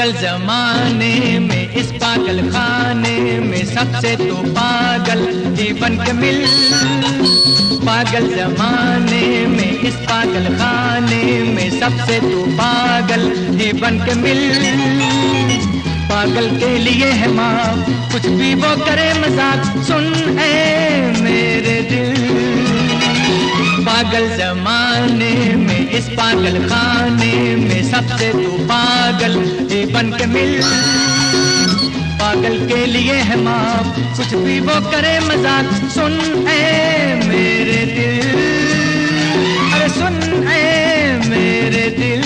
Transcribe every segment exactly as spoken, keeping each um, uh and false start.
पागल जमाने में, इस पागल खाने में सबसे तो पागल जीवन के मिल। पागल जमाने में, इस पागल खाने में सबसे तो पागल जीवन के मिल। पागल के लिए है माँ कुछ भी वो करे मजाक, सुन ए मेरे दिल। पागल जमाने में, इस पागल खाने में सबसे तू पागल जीवन के मिल। पागल के लिए है माँ कुछ भी वो करे मजाक, सुन ए मेरे दिल। अरे सुन ए मेरे दिल।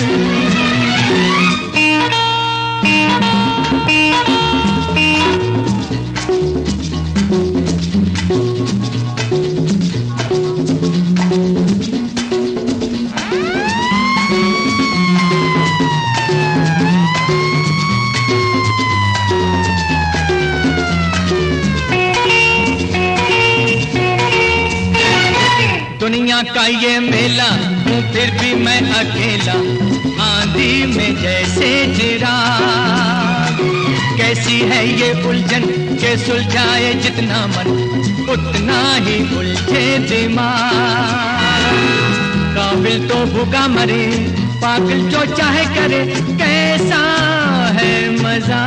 दुनिया का ये मेला हूँ फिर भी मैं अकेला, आंधी में जैसे चिराग। कैसी है ये उलझन के सुलझाए जितना मन, उतना ही उलझे दिमाग। काबिल तो भूखा मरे, पागल जो चाहे करे, कैसा है मजा।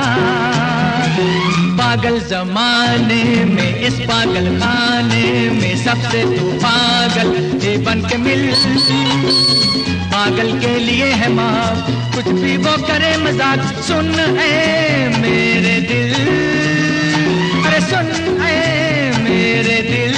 पागल जमाने में, इस पागल खाने में सबसे तू पागल जीवन के मिल। पागल के लिए है माँ कुछ भी वो करे मजाक, सुन ए मेरे दिल। अरे सुन ए मेरे दिल।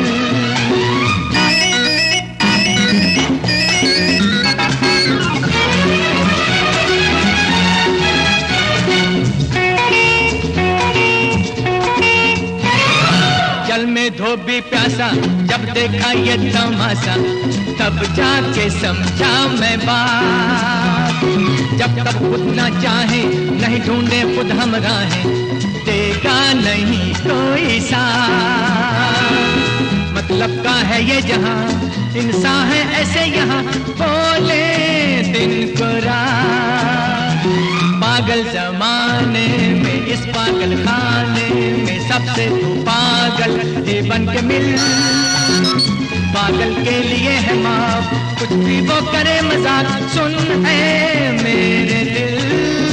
जल में धोबी प्यासा जब देखा ये तमाशा, तब जाके समझा मैं बात। जब तक खुद ना चाहे नहीं ढूंढे खुद हम राहें, देगा नहीं कोई साथ। मतलब का है ये जहां, इंसान है ऐसे यहाँ, बोले दिन को रात। पागल जमाने में, इस पागल खाने में सबसे तू पागल जीवन के मिल। पागल के लिए है माँ कुछ भी वो करे मजाक, सुन ए मेरे दिल।